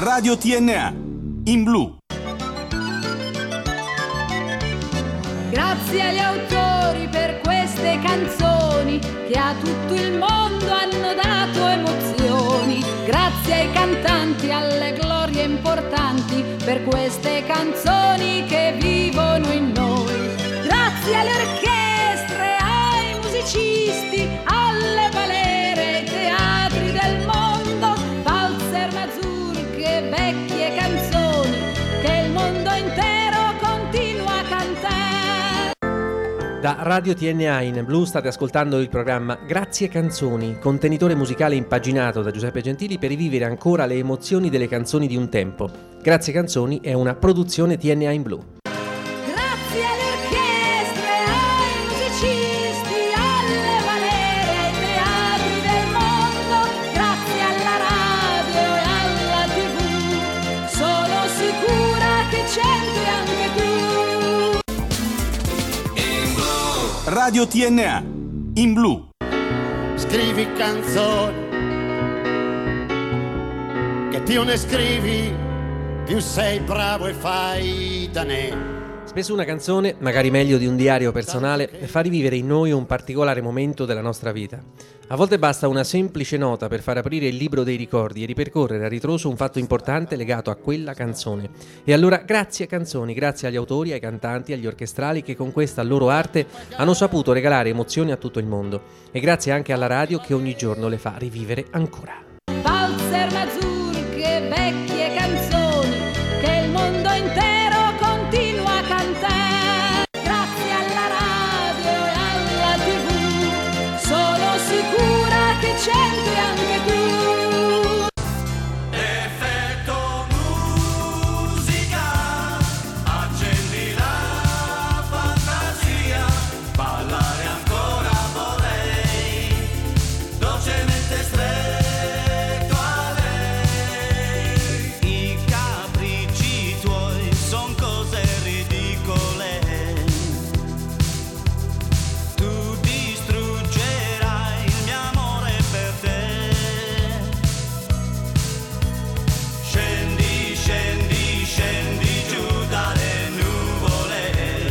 Radio TNA, in blu. Grazie agli autori per queste canzoni che a tutto il mondo hanno dato emozioni. Grazie ai cantanti, alle glorie importanti per queste canzoni che vivono in noi. Grazie alle orchestre, ai musicisti, alle balere, ai teatri del mondo, valzer, mazurche, vecchie canzoni che il mondo intero continua a cantare. Da Radio TNA in blu state ascoltando il programma Grazie Canzoni, contenitore musicale impaginato da Giuseppe Gentili per rivivere ancora le emozioni delle canzoni di un tempo. Grazie Canzoni è una produzione TNA in blu. Grazie alle orchestre, ai musicisti, alle balere, ai teatri del mondo, grazie alla radio e alla TV, sono sicura che c'entri anche tu. Radio TNA, in blu. Scrivi canzoni, che più ne scrivi, più sei bravo e fai da ne. Spesso una canzone, magari meglio di un diario personale, fa rivivere in noi un particolare momento della nostra vita. A volte basta una semplice nota per far aprire il libro dei ricordi e ripercorrere a ritroso un fatto importante legato a quella canzone. E allora grazie canzoni, grazie agli autori, ai cantanti, agli orchestrali che con questa loro arte hanno saputo regalare emozioni a tutto il mondo. E grazie anche alla radio che ogni giorno le fa rivivere ancora. Valzer, mazurche, vecchie canzoni che il mondo intero continua a cantare. Grazie alla radio e alla TV, sono sicura che c'entri anche tu. Effetto musica, accendi la fantasia, ballare ancora vorrei, dolcemente stretto a lei. I capricci tuoi son cose ridicole, tu distruggerai il mio amore per te. Scendi, scendi, scendi giù dalle nuvole,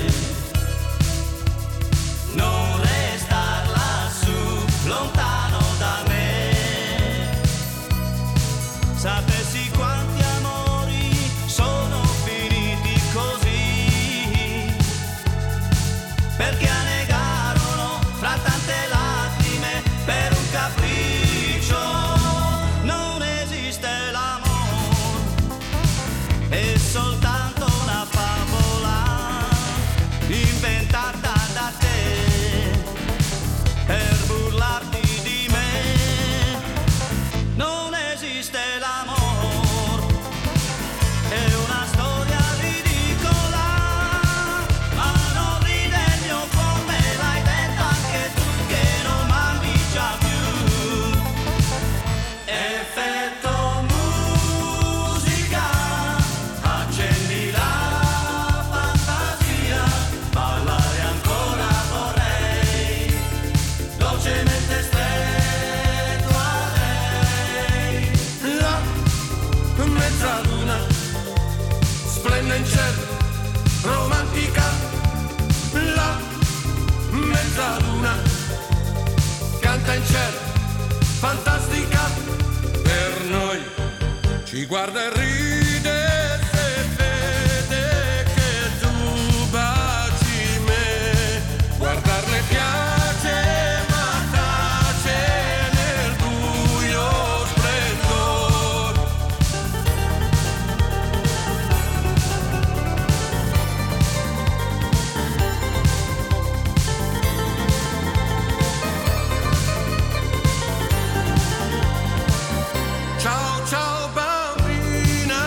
non restar lassù, lontano da me. Sapessi quanti amori sono finiti così, perché annegarono fra tante lacrime per un capriccio. Non esiste l'amore, è soltanto una favola inventata da te per burlarti di me. Non esiste l'amore, è una storia ridicola, ma non ride il mio cuore, l'hai detto anche tu che non m'ami già più. Effetto musica, accendi la fantasia, ballare ancora vorrei, dolcemente stretto a lei. La mezzaluna splende in cielo, romantica. La mezzaluna canta in cielo, fantastica. Per noi ci guarda e ride se vede che tu baci me. Guardarle piace ma tace nel buio splendor. Ciao ciao bambina,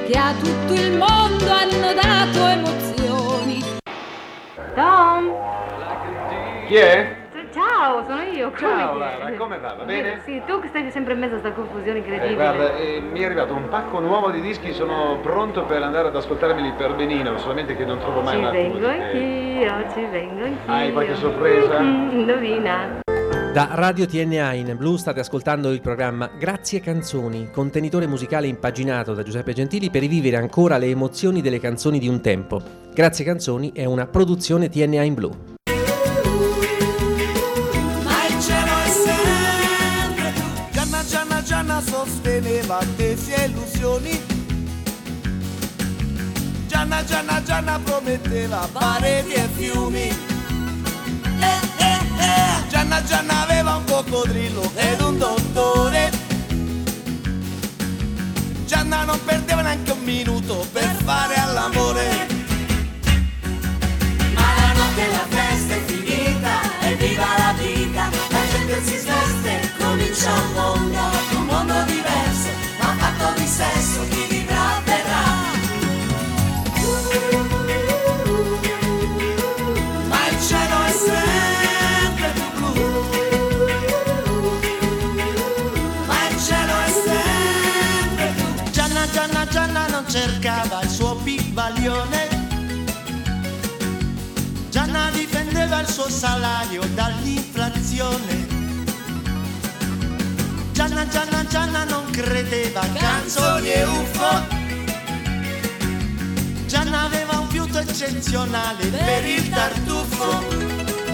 che a tutto il mondo hanno dato emozioni. Tom? Chi è? Ciao, sono io. Ciao Lara, come va? Va bene? Sì, tu che stai sempre in mezzo a sta confusione incredibile. Guarda, mi è arrivato un pacco nuovo di dischi, sono pronto per andare ad ascoltarmeli per benino, solamente che non trovo mai una Ci vengo anch'io. Hai qualche sorpresa? Indovina. Da Radio TNA in Blu state ascoltando il programma Grazie Canzoni, contenitore musicale impaginato da Giuseppe Gentili per rivivere ancora le emozioni delle canzoni di un tempo. Grazie Canzoni è una produzione TNA in Blu. Gianna sosteneva desillusioni. Gianna prometteva pareti e fiumi. Gianna aveva un coccodrillo ed un dottore. Gianna non perdeva neanche un minuto per fare all'amore. Ma la notte la festa è finita e viva la vita. La gente si sveste, comincia un mondo diverso, ma fatto di sesso, chi vivrà verrà. Ma il cielo è sempre più blu. Ma il cielo è sempre più. Gianna non cercava il suo pigbaglione. Gianna difendeva il suo salario dall'inflazione. Gianna non credeva a canzoni e UFO. Gianna aveva un fiuto eccezionale per il tartufo.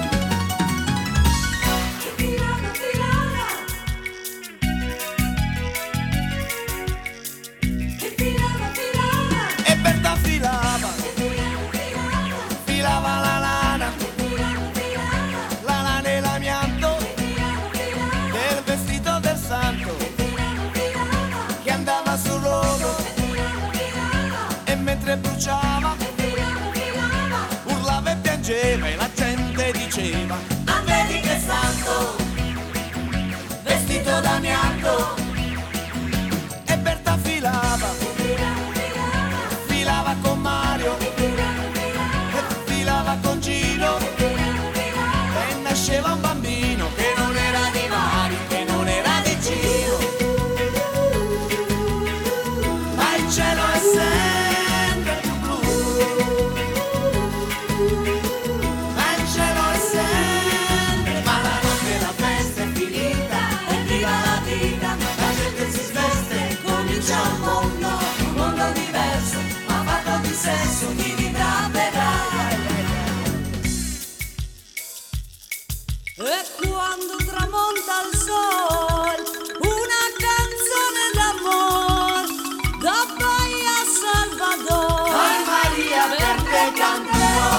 E Berta filava la lana nell'amianto del vestito del santo che andava sul rogo, e mentre bruciava urlava e piangeva e la gente diceva: ah, vedi che santo, vestito d'amianto. E Berta filava con Mario, e filava con Gino, e nasceva un bambino che non era di Mario, che non era di Gino. Ma il cielo è sempre più blu. Ma il cielo è sempre. Ma la notte la festa è finita e viva la vita. La gente si sveste, comincia un mondo diverso, ma fatto di sesso, chi vivrà verrà. E quando tramonta il sol, una canzone d'amor da Bahia a Salvador. Ai Maria, per te canterò.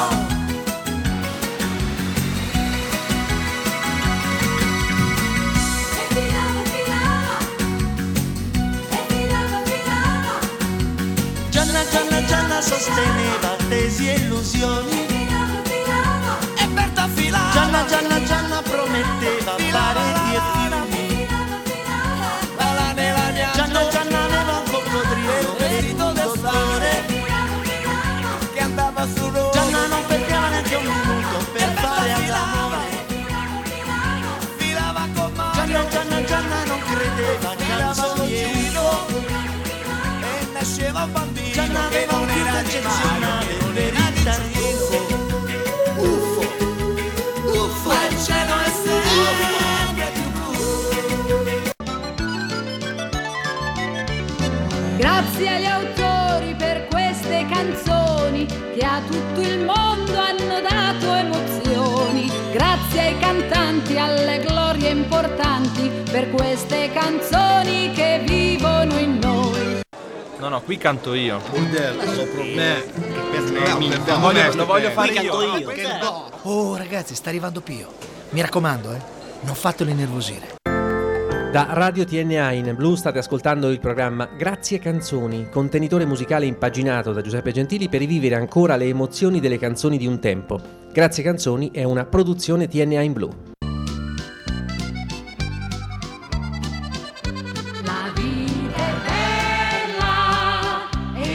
Gianna sosteneva tesi e illusioni. E Berta filava. Gianna prometteva pareti e fiumi. Gianna aveva un coccodrillo vestito del dottore che andava su rogo. Gianna non perdeva neanche un minuto per fare all'amore. Filava con Mario. Gianna non credeva a canzoni e UFO, e nasceva un bambino. Gianna aveva un fiuto eccezionale per il tartufo. UFO, ma il cielo è sempre più blu. Grazie agli autori per queste canzoni che a tutto il mondo hanno dato emozioni. Grazie ai cantanti, alle glorie importanti per queste canzoni che vivono in noi. No, qui canto io. Bordello, sopra me. Lo voglio fare io. Oh ragazzi, sta arrivando Pio. Mi raccomando, non fatelo innervosire. Da Radio TNA in Blu state ascoltando il programma Grazie Canzoni, contenitore musicale impaginato da Giuseppe Gentili per rivivere ancora le emozioni delle canzoni di un tempo. Grazie Canzoni è una produzione TNA in Blu. La vita è bella e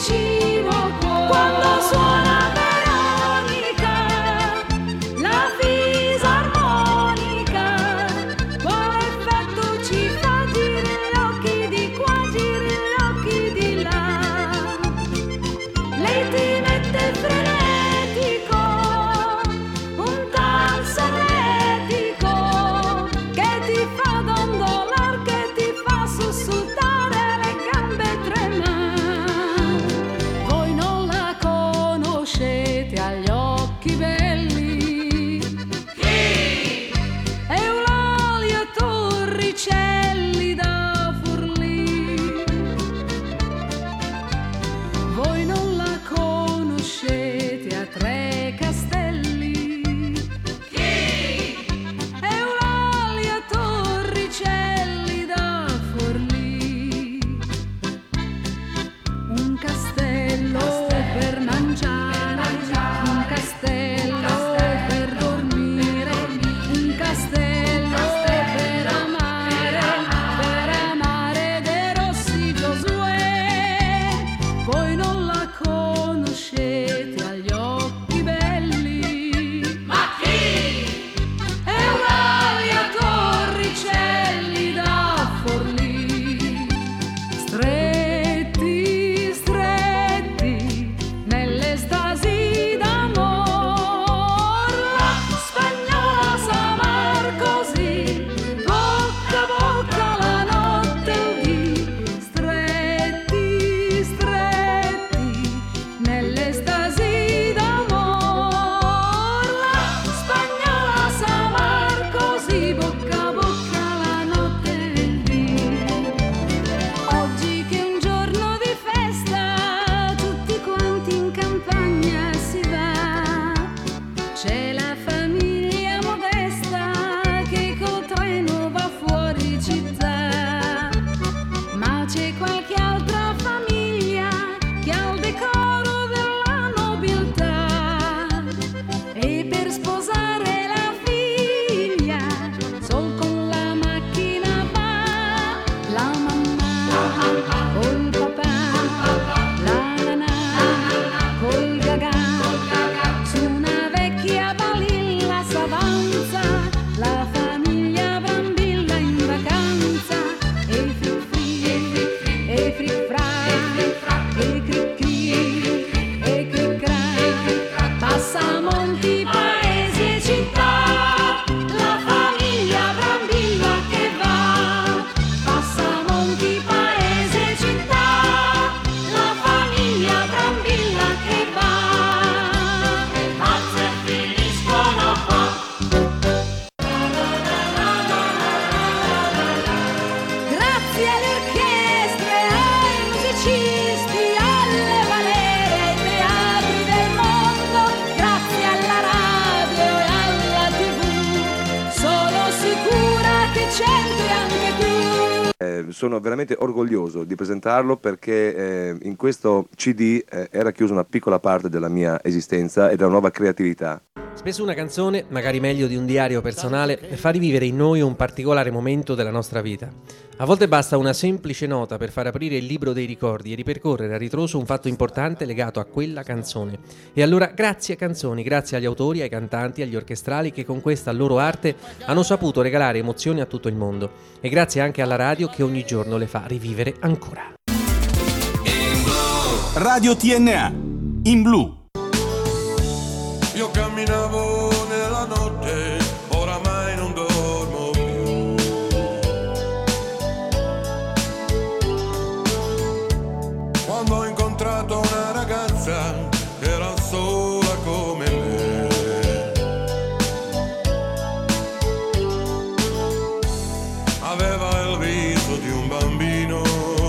vicino al cuore. Quando suona Veronica, la fisarmonica, quale effetto ci fa? Giri gli occhi di qua, giri gli occhi di là. Lei ti mette frenetico, un tal sonetico che ti fa dondolar, che ti fa sussultare le gambe tremare. Voi non la conoscete agli occhi belli. Chi? Eulalia Torricelli da Forlì. Voi non la conoscete a Tre Castelli. Chi? Eulalia Torricelli da Forlì. Un castello per mangiare, un castello per dormire, un castello per amare De Rossi Giosuè. Voi non la conoscete agli occhi belli. Ma chi? Eulalia Torricelli da Forlì. Stretti, stretti, nell'estasi d'amor, la spagnola sa amar così, bocca a bocca la notte udì. Stretti, stretti, nell'estasi d'amor, la spagnola sa amar così, bocca a bocca la notte udì. Oggi che è un giorno di festa, tutti quanti in campagna si va. C'è la famiglia modesta che col treno va fuori città. Ma c'è qualche altra famiglia che ha il decoro della nobiltà. E per sposare la figlia, sol con la macchina va. La mamma col papà, la nanà col gagà, su una vecchia balilla s'avanza la famiglia Brambilla in vacanza. E fric fri, e fric fra, e cric cri, e cric cra, passa monti, paesi e città, la famiglia Brambilla che va. Passa monti, paesi e città, la famiglia Brambilla che va. Le mazze finiscono qua. Grazie alle orchestre, ai musicisti, alle balere, ai teatri del mondo, grazie alla radio e alla TV, sono sicura che c'entri anche tu. Sono veramente orgoglioso di presentarlo perché in questo CD era chiusa una piccola parte della mia esistenza e della nuova creatività. Spesso una canzone, magari meglio di un diario personale, fa rivivere in noi un particolare momento della nostra vita. A volte basta una semplice nota per far aprire il libro dei ricordi e ripercorrere a ritroso un fatto importante legato a quella canzone. E allora grazie canzoni, grazie agli autori, ai cantanti, agli orchestrali che con questa loro arte hanno saputo regalare emozioni a tutto il mondo. E grazie anche alla radio che ogni giorno le fa rivivere ancora. Radio TNA, in blu. Io camminavo nella notte, oramai non dormo più. Quando ho incontrato una ragazza che era sola come me. Aveva il viso di un bambino,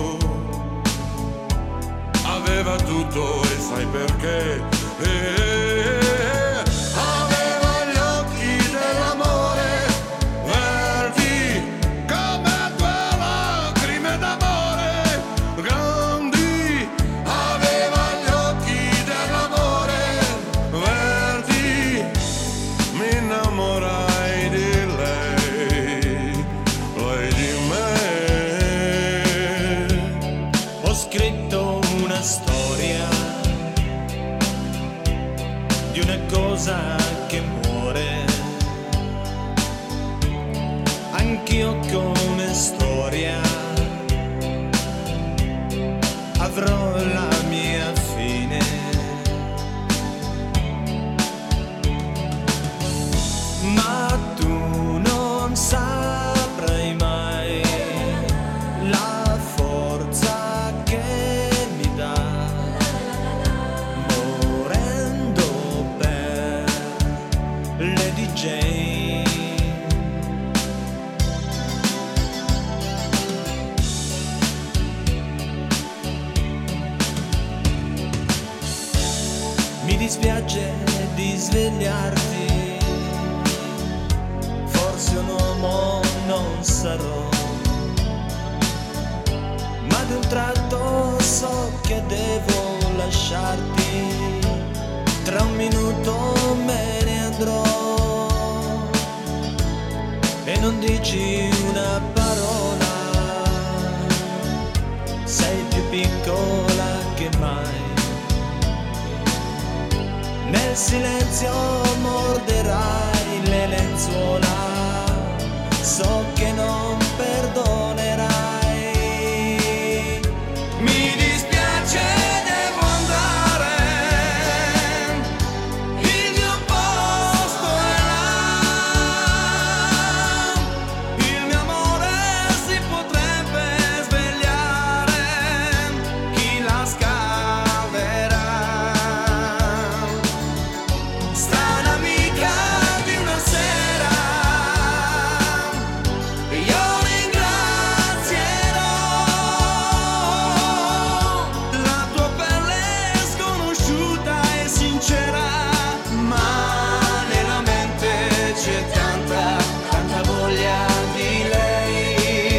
aveva tutto e sai perché? Aveva gli occhi dell'amore verdi come due lacrime d'amore grandi. Aveva gli occhi dell'amore verdi. Mi innamorai di lei, lei di me. Ho scritto una storia cosa che muore. Anch'io come storia avrò la mia fine. Ma tu non saprai mai la forza che mi dà morendo per Lady Jane. Mi dispiace di svegliarti, forse un uomo non sarò, ma d'un tratto so che devo lasciarti, tra un minuto me ne andrò e non dici una parola, sei più piccola che mai. Nel silenzio morderai le lenzuola, so che non perdonerai. Mi dispiace, devo andare, il mio posto è là, il mio amore si potrebbe svegliare, chi la scaverà? Strana amica di una sera, io ringrazierò la tua pelle sconosciuta e sincera, ma nella mente c'è tanta, tanta voglia di lei.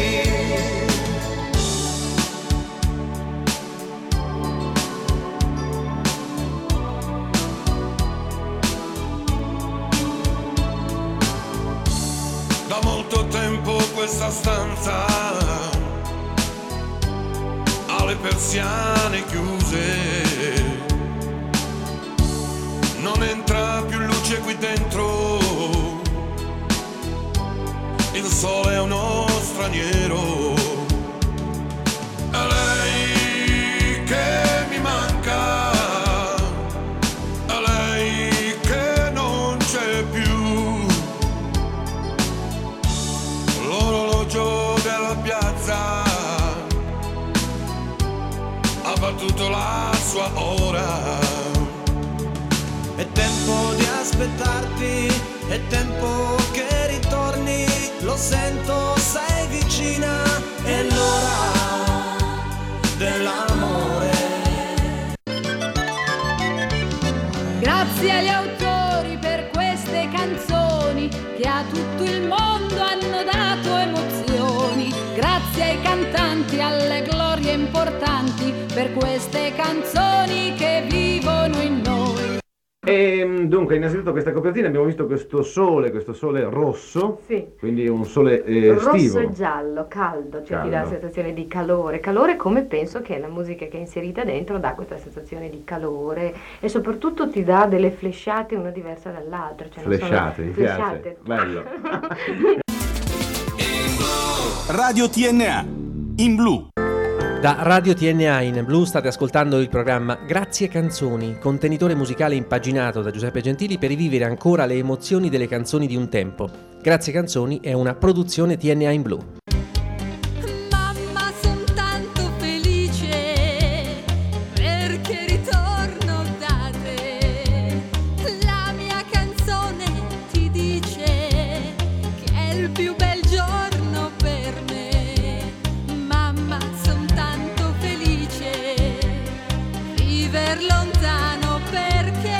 Da molto tempo questa stanza ha le persiane chiuse, non entra più luce qui dentro, il sole è uno straniero. È lei che mi manca, è lei che non c'è più. L'orologio della piazza ha battuto la sua ora. È tempo di aspettarti, è tempo che ritorni, lo sento, sei vicina, è l'ora dell'amore. Grazie agli autori per queste canzoni che a tutto il mondo hanno dato emozioni. Grazie ai cantanti, alle glorie importanti per queste canzoni che vivono in noi. E dunque, innanzitutto questa copertina abbiamo visto questo sole rosso, Sì. quindi un sole Rosso estivo. e giallo, caldo, cioè ti dà la Caldo. sensazione di calore. Calore come penso che la musica che è inserita dentro dà questa sensazione di calore e soprattutto ti dà delle flesciate una diversa dall'altra. Cioè non sono- Flesciate, mi piace. flesciate. Bello. Radio TNA, in blu. Da Radio TNA in blu state ascoltando il programma Grazie Canzoni, contenitore musicale impaginato da Giuseppe Gentili per rivivere ancora le emozioni delle canzoni di un tempo. Grazie Canzoni è una produzione TNA in blu. Mamma, son tanto felice perché ritorno da te. La mia canzone ti dice che è il più bel giorno per me. Mamma, son tanto felice viver lontano perché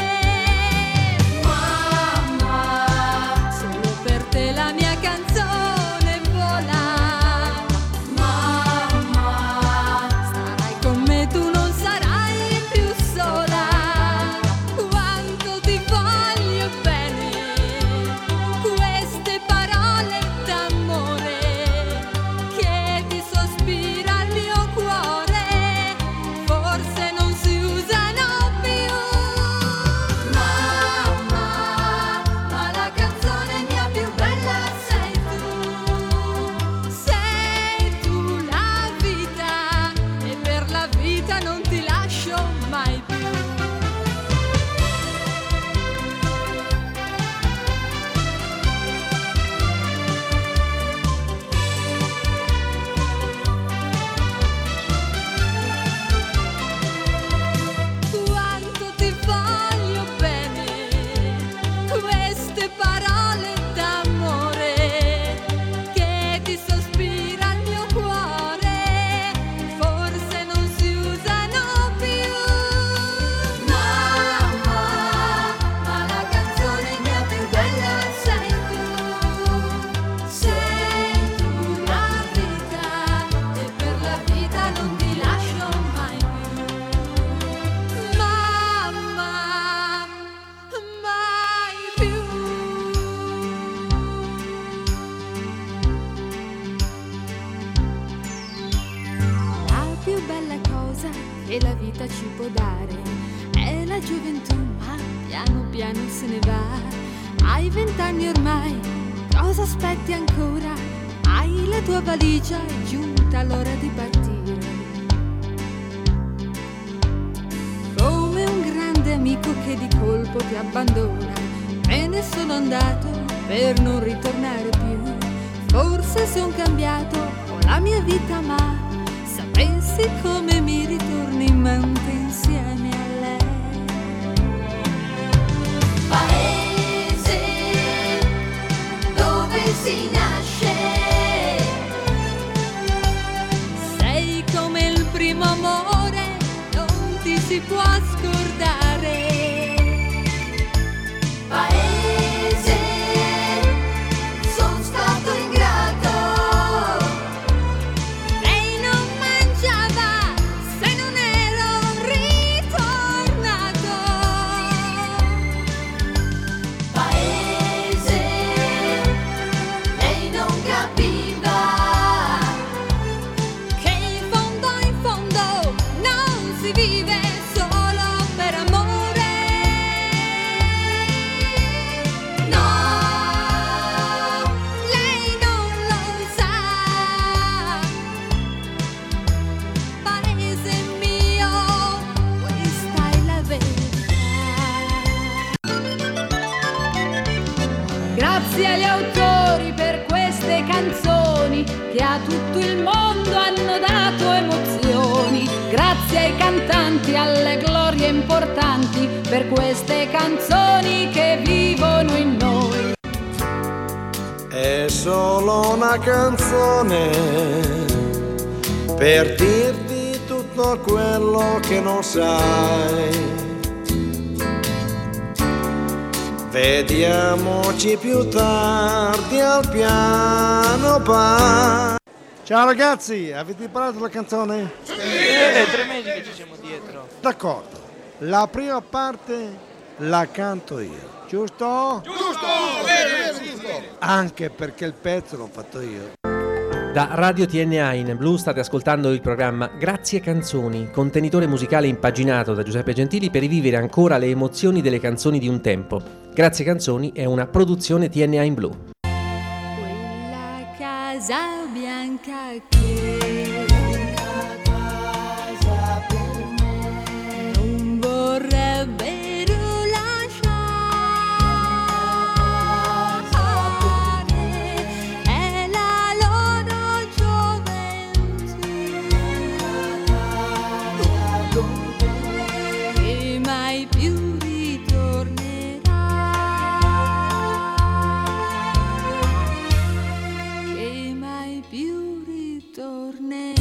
mamma, solo per te la mia canzone vola. Mamma, starai con me, tu non sarai più sola. Quanto ti voglio bene, queste parole d'amore che ti sospira il mio cuore, forse non si usano più. ci può dare. È la gioventù, ma piano piano se ne va. Hai 20 anni ormai, cosa aspetti ancora? Hai la tua valigia, è giunta l'ora di partire. Come un grande amico che di colpo ti abbandona, me ne sono andato per non ritornare più. Forse son cambiato, ho la mia vita, ma sapessi come mi ritorni in mente insieme a lei. Paese dove si nasce, sei come il primo amore, non ti si può scordare. paese, son stato ingrato. Lei non mangiava se non ero ritornato. Paese, lei non capiva Che in fondo non si vive solo per amore. no, Lei non lo sa. Paese mio, questa è la verità. Grazie agli autori per queste canzoni che a tutto il mondo hanno dato emozioni. Grazie ai cantanti, alle glorie importanti per queste canzoni che vivono in noi. È solo una canzone per dirti tutto quello che non sai. Vediamoci più tardi al piano bar. Ciao ragazzi, avete imparato la canzone? Sì, è 3 mesi che ci siamo dietro. D'accordo, la prima parte la canto io, giusto? Giusto! Anche perché il pezzo l'ho fatto io. Da Radio TNA in Blu state ascoltando il programma Grazie Canzoni, contenitore musicale impaginato da Giuseppe Gentili per rivivere ancora le emozioni delle canzoni di un tempo. Grazie Canzoni è una produzione TNA in Blu. Quella casa bianca che non vorrebbero lasciare, è la loro gioventù che mai più ritornerà, che mai più ritornerà.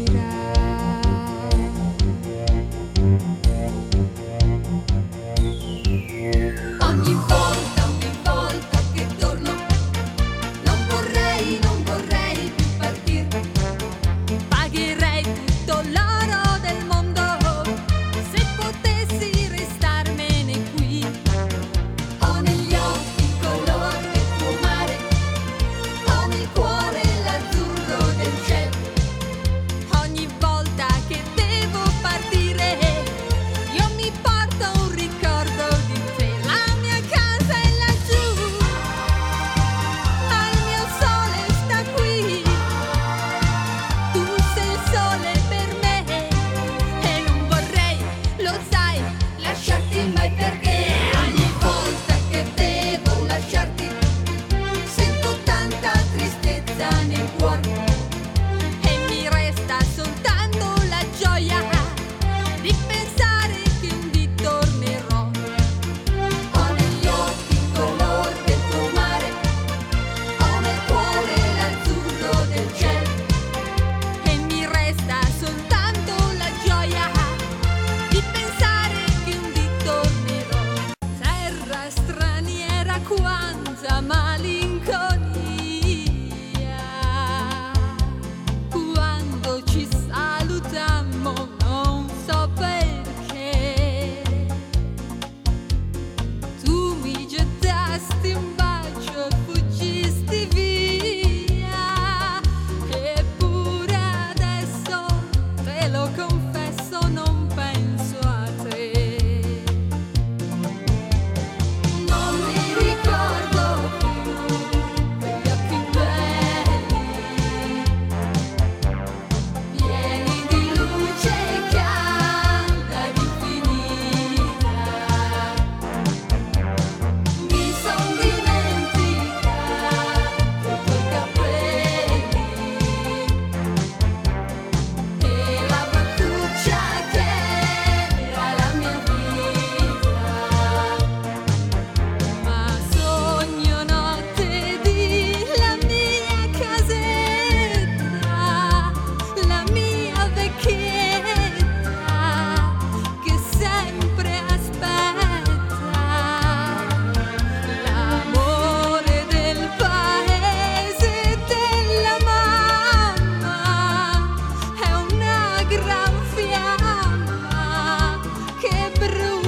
ogni volta che torno, non vorrei più partir. Pagherei tutto l'oro del mondo se potessi restarmene qui. Ho negli occhi color del tuo mare, ho nel cuore l'azzurro del cielo. Ogni volta che devo partire, io mi porto un ricordo di te. La mia casa è laggiù, ma il mio sole sta qui. Tu sei il sole per me e non vorrei, lo sai, Lasciarti mai, perché ogni volta che devo lasciarti sento tanta tristezza nel cuore. e mi resta soltanto la gioia di pensare che un dì tornerò. Ho negli occhi color del tuo mare, ho nel cuore l'azzurro del cielo. E mi resta soltanto la gioia di pensare che un dì tornerò.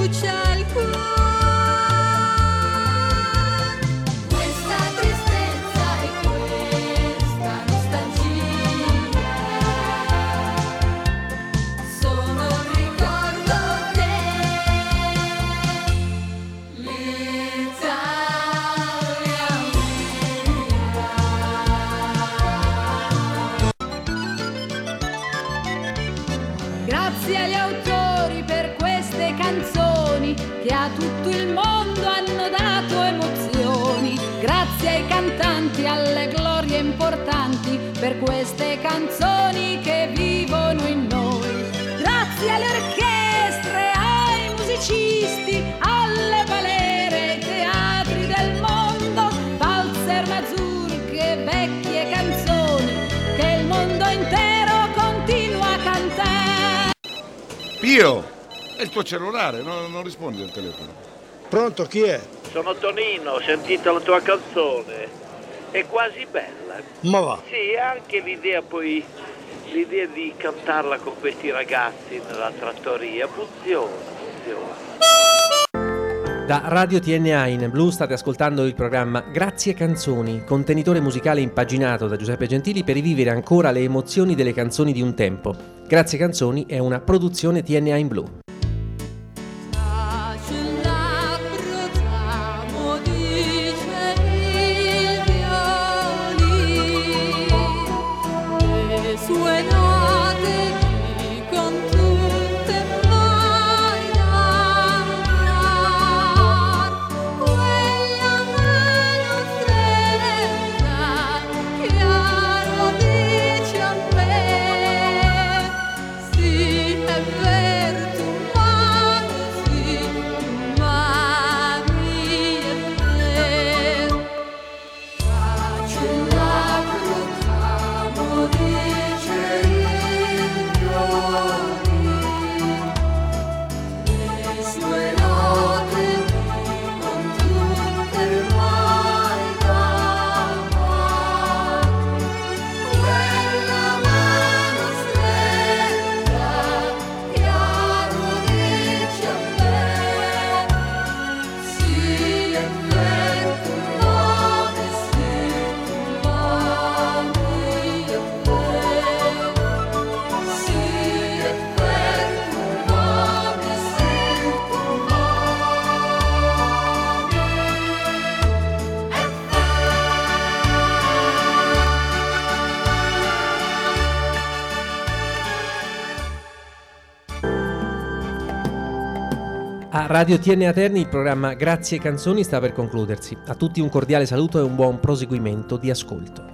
brucia il cuore. Questa tristezza e questa nostalgia sono un ricordo che l'Italia Grazie agli autori per queste canzoni che a tutto il mondo hanno dato emozioni. Grazie ai cantanti, alle glorie importanti per queste canzoni che vivono in noi. Grazie alle orchestre, ai musicisti, alle balere, ai teatri del mondo, valzer, mazurche, vecchie canzoni che il mondo intero continua a cantare. Pio, è il tuo cellulare, non rispondi al telefono. Pronto, chi è? Sono Tonino, ho sentito la tua canzone. È quasi bella. Ma va. Sì, anche l'idea di cantarla con questi ragazzi nella trattoria. Funziona. Da Radio TNA in Blu state ascoltando il programma Grazie Canzoni, contenitore musicale impaginato da Giuseppe Gentili per rivivere ancora le emozioni delle canzoni di un tempo. Grazie Canzoni è una produzione TNA in Blu. Sue note qui con tutte mai d'amar, quella mano stretta chiaro dice a me, sì è vero tu m'ami, sì tu m'ami è vero, faccio la proclamo dice le sue note con tutte mai d'amar, quella mano stretta chiaro dice a me, sì è vero tu m'ami, sì tu m'ami è vero, sì è vero tu m'ami, sì tu A Radio TNA Terni il programma Grazie Canzoni sta per concludersi. A tutti un cordiale saluto e un buon proseguimento di ascolto.